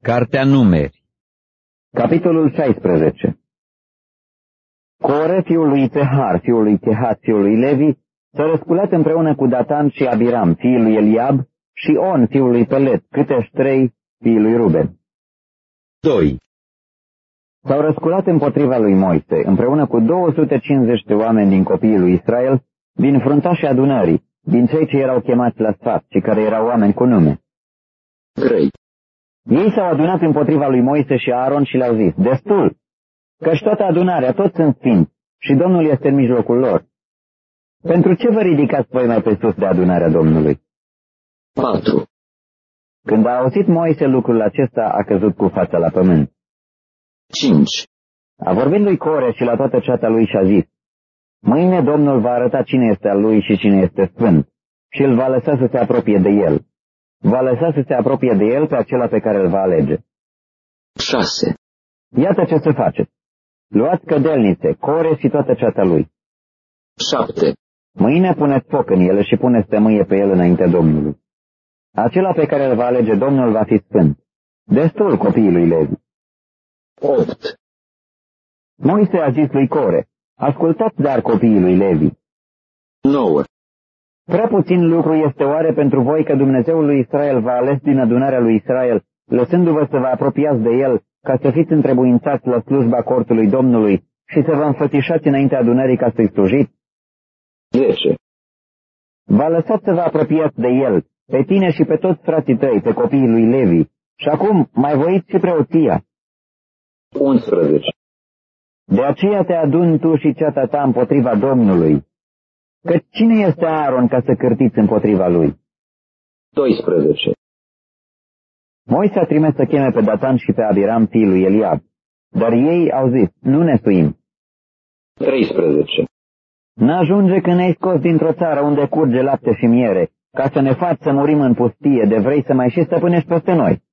Cartea Numeri. Capitolul 16. Core, fiul lui Tehar, fiul lui Kehat, fiul lui Levi, s-a răsculat împreună cu Datan și Abiram, fiul lui Eliab, și On, fiul lui Pelet, câteși 3 fiii lui Ruben. 2. S-au răsculat împotriva lui Moise, împreună cu 250 de oameni din copiii lui Israel, din fruntașii adunării, din cei ce erau chemați la sfat și care erau oameni cu nume. 3. Ei s-au adunat împotriva lui Moise și Aaron și le-au zis: destul, căci toată adunarea, toți sunt sfinți și Domnul este în mijlocul lor. Pentru ce vă ridicați voi mai pe sus de adunarea Domnului? 4. Când a auzit Moise lucrul acesta, a căzut cu fața la pământ. 5. A vorbit lui Core și la toată ceata lui și a zis: mâine Domnul va arăta cine este al lui și cine este sfânt și îl va lăsa să se apropie de el. Va lăsa să se apropie de el pe acela pe care îl va alege. 6. Iată ce să faceți. Luați cădelnițe, Core și toată ceata lui. 7. Mâine puneți foc în ele și puneți tămâie pe el înaintea Domnului. Acela pe care îl va alege Domnul va fi sfânt. Destul copiii lui Levi. 8. Moise a zis lui Core: ascultați dar copiii lui Levi. 9. Prea puțin lucru este oare pentru voi că Dumnezeul lui Israel v-a ales din adunarea lui Israel, lăsându-vă să vă apropiați de el, ca să fiți întrebuințați la slujba cortului Domnului și să vă înfățișați înaintea adunării ca să-i slujiți? 10. V-a lăsat să vă apropiați de el, pe tine și pe toți frații tăi, pe copiii lui Levi, și acum mai voiți și preoția. 11. De aceea te aduni tu și ceata ta împotriva Domnului. Căci cine este Aaron ca să cârtiți împotriva lui? 12. Moise a trimis să cheme pe Datan și pe Abiram, fiul lui Eliab, dar ei au zis: nu ne suim. 13. N-ajunge când ne-ai scos dintr-o țară unde curge lapte și miere, ca să ne faci să murim în pustie, de vrei să mai și stăpânești peste noi.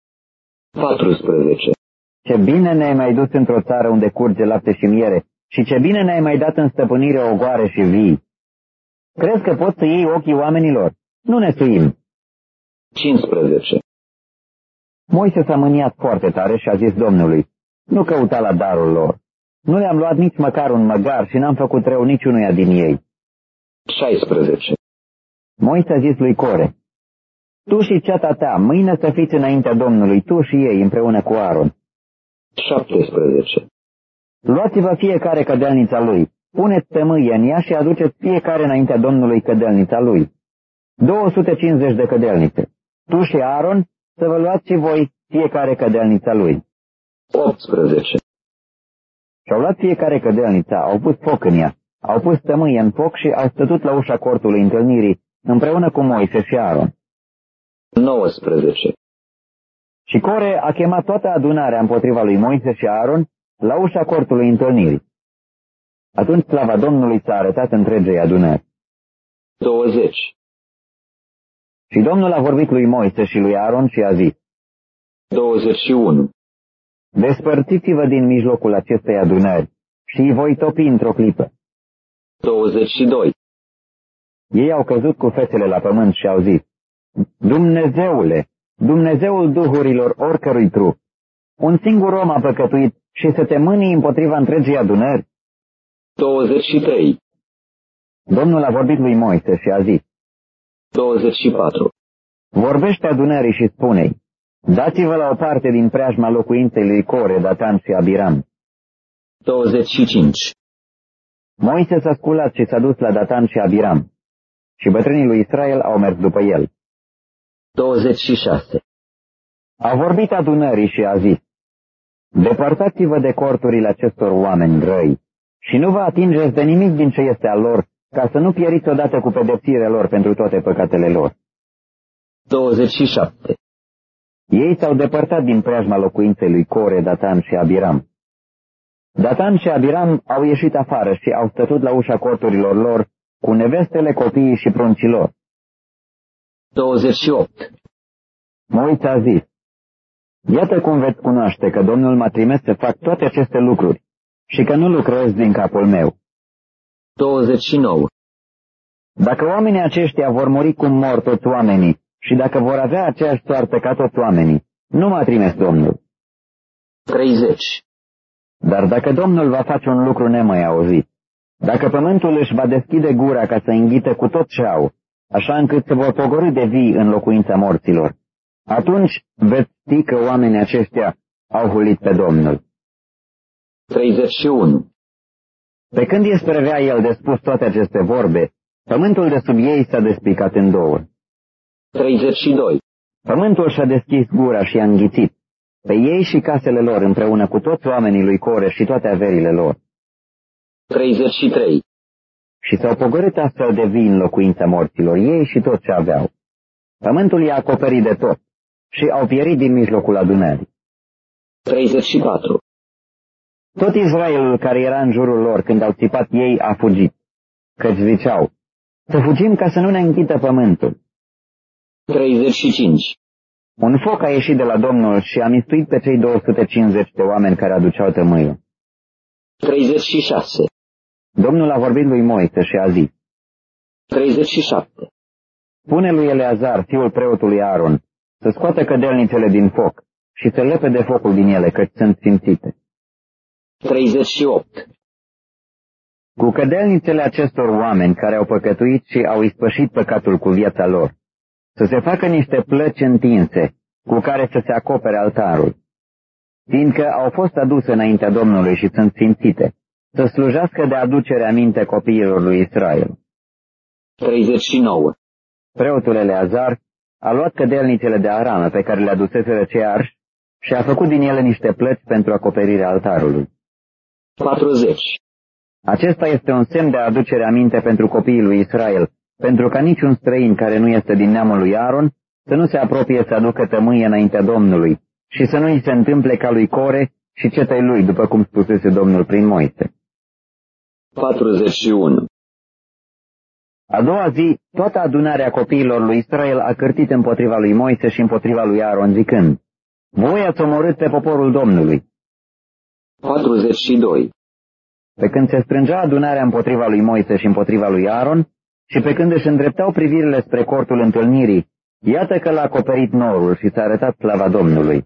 14. Ce bine ne-ai mai dus într-o țară unde curge lapte și miere, și ce bine ne-ai mai dat în stăpânire ogoare și vii. Crezi că poți să iei ochii oamenilor? Nu ne suim. 15. Moise s-a mâniat foarte tare și a zis Domnului: nu căuta la darul lor. Nu le-am luat nici măcar un măgar și n-am făcut rău niciunuia din ei. 16. Moise a zis lui Core: tu și ceata ta, mâine să fiți înaintea Domnului, tu și ei, împreună cu Aaron. 17. Luați-vă fiecare cădelnița lui, puneți tămâie în ea și aduceți fiecare înaintea Domnului cădelnița lui. 250 de cădelnițe. Tu și Aaron să vă luați și voi fiecare cădelnița lui. 18. Și-au luat fiecare cădelnița, au pus foc în ea, au pus tămâie în foc și au stătut la ușa cortului întâlnirii, împreună cu Moise și Aaron. 19. Și Core a chemat toată adunarea împotriva lui Moise și Aaron la ușa cortului întâlnirii. Atunci slava Domnului s-a arătat întregei adunări. 20. Și Domnul a vorbit lui Moise și lui Aaron și a zis: 21. despărțiți-vă din mijlocul acestei adunări și îi voi topi într-o clipă. 22. Ei au căzut cu fețele la pământ și au zis: Dumnezeule, Dumnezeul duhurilor oricărui trup, un singur om a păcătuit și să te mânii împotriva întregii adunări? 23. Domnul a vorbit lui Moise și a zis: 24. vorbește adunării și spune-i: dați-vă la o parte din preajma locuinței lui Core, Datan și Abiram. 25. Moise s-a sculat și s-a dus la Datan și Abiram, și bătrânii lui Israel au mers după el. 26. A vorbit adunării și a zis: depărtați-vă de corturile acestor oameni răi și nu vă atingeți de nimic din ce este al lor, ca să nu pieriți odată cu pedepsirea lor pentru toate păcatele lor. 27. Ei s-au depărtat din preajma locuinței lui Core, Datan și Abiram. Datan și Abiram au ieșit afară și au stătut la ușa corturilor lor cu nevestele, copiii și pruncii lor. 28. Moise a zis: iată cum veți cunoaște că Domnul m-a trimis să fac toate aceste lucruri și că nu lucrez din capul meu. 29. Dacă oamenii aceștia vor muri cum mor toți oamenii și dacă vor avea aceeași soartă ca toți oamenii, Nu m-a trimis Domnul. 30. Dar dacă Domnul va face un lucru nemai auzit, dacă pământul își va deschide gura ca să înghită cu tot ce au, așa încât se vor pogorî de vii în locuința morților, atunci veți ști că oamenii aceștia au hulit pe Domnul. 31. Pe când isprevea el de spus toate aceste vorbe, pământul de sub ei s-a despicat în două. 32. Pământul și-a deschis gura și i-a înghițit, pe ei și casele lor împreună cu toți oamenii lui Core și toate averile lor. 33. Și s-au pogorât astfel de vii în locuința morților, ei și tot ce aveau. Pământul i-a acoperit de tot și au pierit din mijlocul adunării. 34. Tot Israelul care era în jurul lor când au țipat ei a fugit, căci ziceau, să fugim ca să nu ne înghită pământul. 35. Un foc a ieșit de la Domnul și a mistuit pe cei 250 de oameni care aduceau tămâiul. 36. Domnul a vorbit lui Moise și a zis, 37. pune lui Eleazar, fiul preotului Aaron, să scoată cădelnițele din foc și să lepe de focul din ele, căci sunt simțite. 38. Cu cădelnițele acestor oameni care au păcătuit și au ispășit păcatul cu viața lor, să se facă niște plăci întinse, cu care să se acopere altarul, fiindcă au fost aduse înaintea Domnului și sunt simțite, să slujească de aducere aminte copiilor lui Israel. 39. Preotul Eleazar a luat cădelnițele de aramă pe care le aduseseră cei arși și a făcut din ele niște plăci pentru acoperirea altarului. 40. Acesta este un semn de aducere aminte pentru copiii lui Israel, pentru ca niciun străin care nu este din neamul lui Aaron să nu se apropie să aducă tămâie înaintea Domnului și să nu îi se întâmple ca lui Core și cetei lui, după cum spusese Domnul prin Moise. 41. A doua zi, toată adunarea copiilor lui Israel a cârtit împotriva lui Moise și împotriva lui Aaron, zicând, voi ați omorât pe poporul Domnului. 42. Pe când se strângea adunarea împotriva lui Moise și împotriva lui Aaron, și pe când își îndreptau privirile spre cortul întâlnirii, iată că l-a acoperit norul și s-a arătat slava Domnului.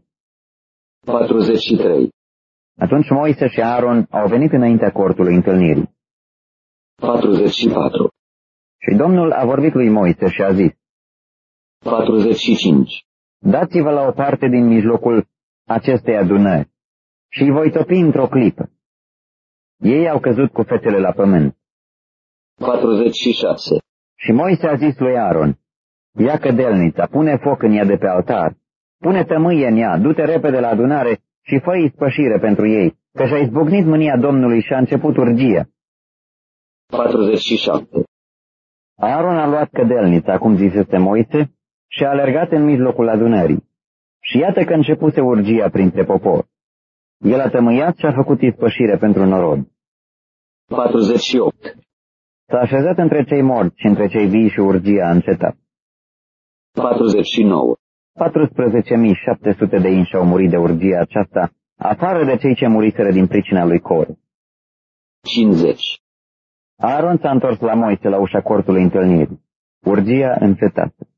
43. Atunci Moise și Aaron au venit înaintea cortului întâlnirii. 44. Și Domnul a vorbit lui Moise și a zis, 45. dați-vă la o parte din mijlocul acestei adunări și îi voi topi într-o clipă. Ei au căzut cu fețele la pământ. 46. Și Moise a zis lui Aaron, ia cădelnița, pune foc în ea de pe altar, pune tămâie în ea, du-te repede la adunare și fă ispășire pentru ei, că și-a izbucnit mânia Domnului și a început urgia. 47. Aaron a luat cădelnița, cum zisese Moise, și a alergat în mijlocul adunării. Și iată că începuse urgia printre popor. El a tămâiat și a făcut ispășire pentru norod. 48. S-a așezat între cei morți și între cei vii și urgia a încetat. 49. 14.700 de inși au murit de urgia aceasta, afară de cei ce muriseră din pricina lui Core. 50. Aaron s-a întors la Moise la ușa cortului întâlnirii. Urgia încetase.